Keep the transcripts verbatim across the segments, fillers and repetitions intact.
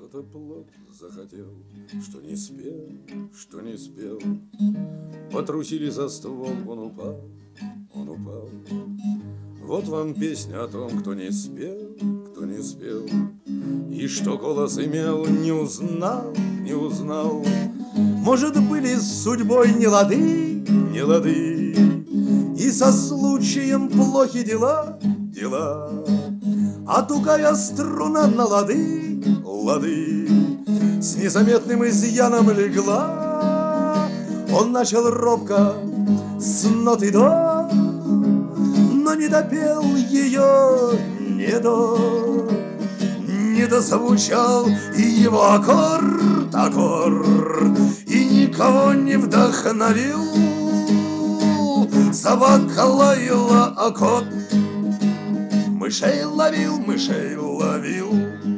Кто-то плод захотел, что не спел, что не спел. Потрусили за ствол, он упал, он упал. Вот вам песня о том, кто не спел, кто не спел. И что голос имел, не узнал, не узнал. Может, были с судьбой не лады, не лады, и со случаем плохи дела, дела. А тугая струна на лады, лады, с незаметным изъяном легла. Он начал робко с ноты до, но не допел ее, не до, не дозвучал и его аккорд, аккорд, и никого не вдохновил. Собака лаяла, а кот мышей ловил, мышей ловил.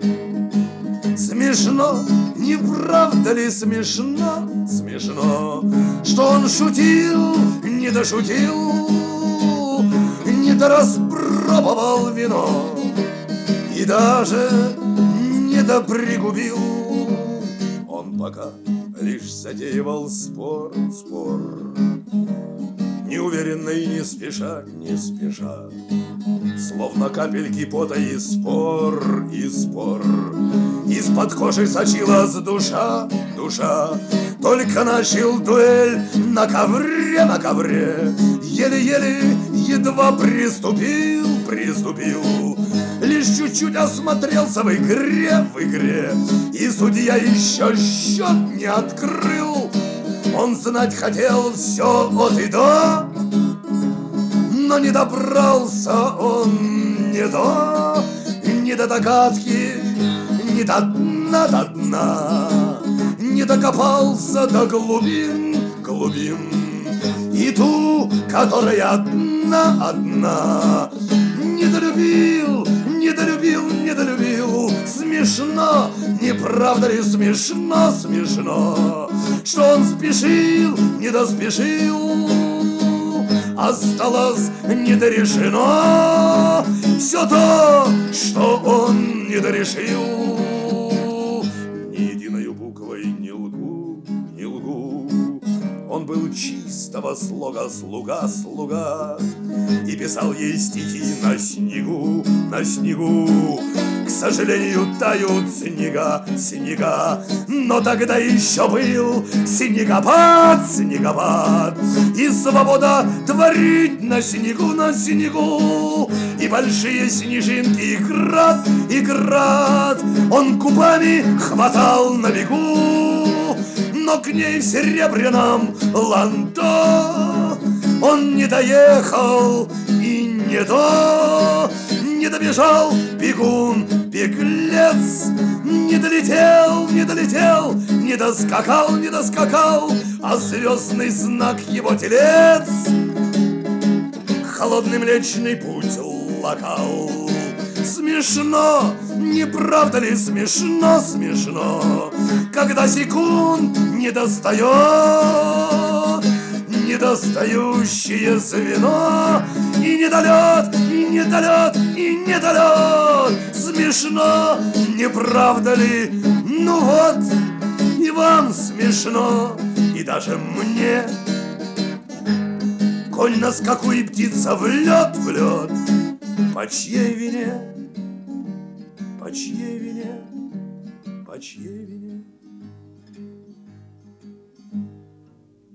Смешно, не правда ли смешно, смешно, что он шутил, не дошутил, не дораспробовал вино и даже не допригубил. Он пока лишь затеивал спор, спор, неуверенно и не спеша, не спеша, словно капельки пота и спор, и спор. Из-под кожи сочилась душа, душа. Только начал дуэль на ковре, на ковре. Еле-еле, едва приступил, приступил. Лишь чуть-чуть осмотрелся в игре, в игре. И судья еще счет не открыл. Он знать хотел все от и до, но не добрался он не до, не до догадки, не до дна, до дна, не докопался до глубин, глубин. И ту, которая одна, одна, недолюбил, недолюбил, недолюбил. Смешно, не правда ли смешно, смешно, что он спешил, не доспешил. Осталось недорешено все то, что он недорешил. Ни единою буквой не лгу, не лгу. Он был чистого слога слуга, слуга, и писал ей стихи на снегу, на снегу. К сожалению, тают снега, снега, но тогда еще был снегопад, снегопад, и свобода творить на снегу, на снегу, и большие снежинки, и град, и град. Он кубами хватал на бегу, но к ней в серебряном ландо он не доехал и не до, не добежал бегун, беглец, не долетел, не долетел, не доскакал, не доскакал, а звездный знак его телец холодный Млечный Путь локал. Смешно, не правда ли смешно, смешно, когда секунд не достает недостающее звено, и недолет, и недолет, и недолет. Смешно, не правда ли? Ну вот, и вам смешно, и даже мне. Конь на скаку и птица в лед, в лед. По чьей вине? По чьей вине? По чьей вине?